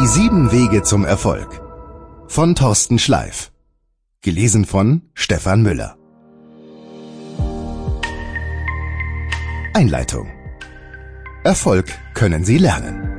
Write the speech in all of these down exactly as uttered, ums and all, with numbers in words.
sieben Wege zum Erfolg von Thorsten Schleif. Gelesen von Stefan Müller. Einleitung. Erfolg können Sie lernen.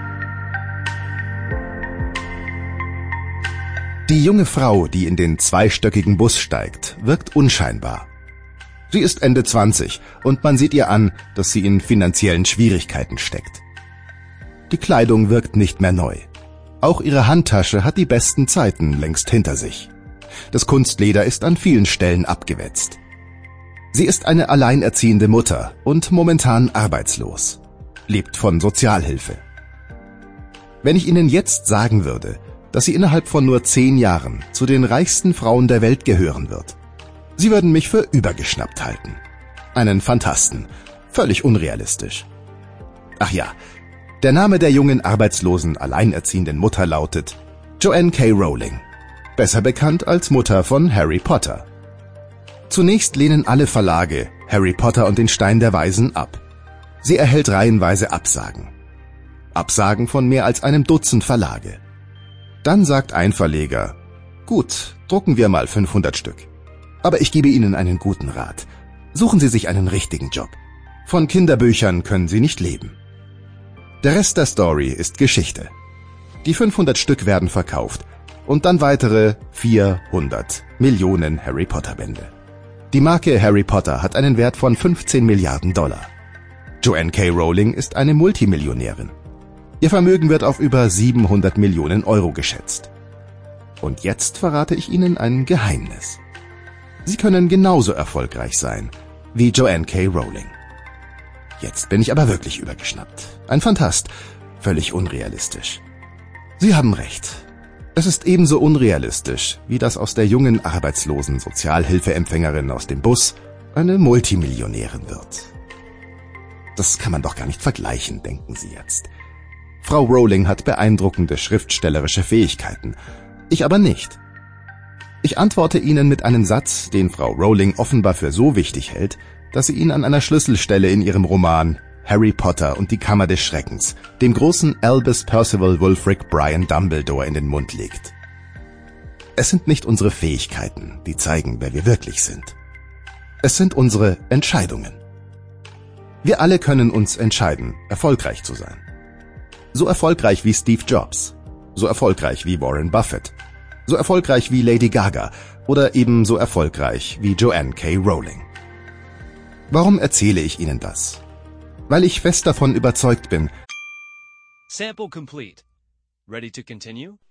Die junge Frau, die in den zweistöckigen Bus steigt, wirkt unscheinbar. Sie ist Ende zwanzig und man sieht ihr an, dass sie in finanziellen Schwierigkeiten steckt. Die Kleidung wirkt nicht mehr neu. Auch ihre Handtasche hat die besten Zeiten längst hinter sich. Das Kunstleder ist an vielen Stellen abgewetzt. Sie ist eine alleinerziehende Mutter und momentan arbeitslos, lebt von Sozialhilfe. Wenn ich Ihnen jetzt sagen würde, dass sie innerhalb von nur zehn Jahren zu den reichsten Frauen der Welt gehören wird, Sie würden mich für übergeschnappt halten. Einen Phantasten, völlig unrealistisch. Ach ja, der Name der jungen, arbeitslosen, alleinerziehenden Mutter lautet Joanne K. Rowling, besser bekannt als Mutter von Harry Potter. Zunächst lehnen alle Verlage Harry Potter und den Stein der Weisen ab. Sie erhält reihenweise Absagen. Absagen von mehr als einem Dutzend Verlage. Dann sagt ein Verleger, gut, drucken wir mal fünfhundert Stück. Aber ich gebe Ihnen einen guten Rat. Suchen Sie sich einen richtigen Job. Von Kinderbüchern können Sie nicht leben. Der Rest der Story ist Geschichte. Die fünfhundert Stück werden verkauft und dann weitere vierhundert Millionen Harry Potter Bände. Die Marke Harry Potter hat einen Wert von fünfzehn Milliarden Dollar. Joanne K. Rowling ist eine Multimillionärin. Ihr Vermögen wird auf über siebenhundert Millionen Euro geschätzt. Und jetzt verrate ich Ihnen ein Geheimnis. Sie können genauso erfolgreich sein wie Joanne K. Rowling. Jetzt bin ich aber wirklich übergeschnappt. Ein Phantast, völlig unrealistisch. Sie haben recht. Es ist ebenso unrealistisch, wie dass aus der jungen, arbeitslosen Sozialhilfeempfängerin aus dem Bus eine Multimillionärin wird. Das kann man doch gar nicht vergleichen, denken Sie jetzt. Frau Rowling hat beeindruckende schriftstellerische Fähigkeiten, ich aber nicht. Ich antworte Ihnen mit einem Satz, den Frau Rowling offenbar für so wichtig hält, dass sie ihn an einer Schlüsselstelle in ihrem Roman Harry Potter und die Kammer des Schreckens, dem großen Albus Percival Wulfric Brian Dumbledore, in den Mund legt. Es sind nicht unsere Fähigkeiten, die zeigen, wer wir wirklich sind. Es sind unsere Entscheidungen. Wir alle können uns entscheiden, erfolgreich zu sein. So erfolgreich wie Steve Jobs, so erfolgreich wie Warren Buffett, so erfolgreich wie Lady Gaga oder ebenso erfolgreich wie Joanne K. Rowling. Warum erzähle ich Ihnen das? Weil ich fest davon überzeugt bin. Sample complete. Ready to continue?